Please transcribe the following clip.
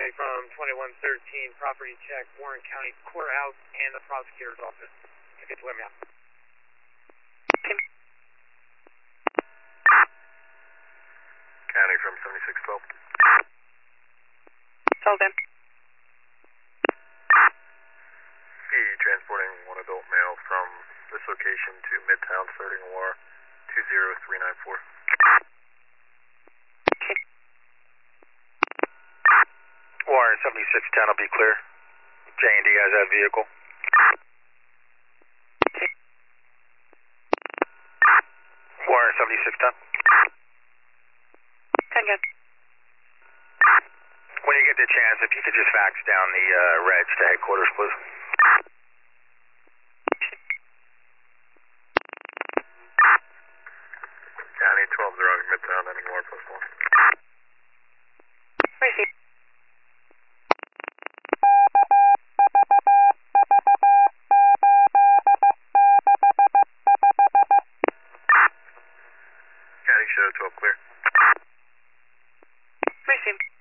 County from 2113, property check, Warren County Courthouse and the prosecutor's office. If it's let me out. County from 7612. Hold in. Transporting one adult male from this location to Midtown starting OR 20394. OR 7610 will be clear. J&D has that vehicle. OR 7610. 10 good. When you get the chance, if you could just fax down the reg to headquarters, please. County 12 arriving Midtown, ending OR +1. Receive. County show 12 clear. Receive.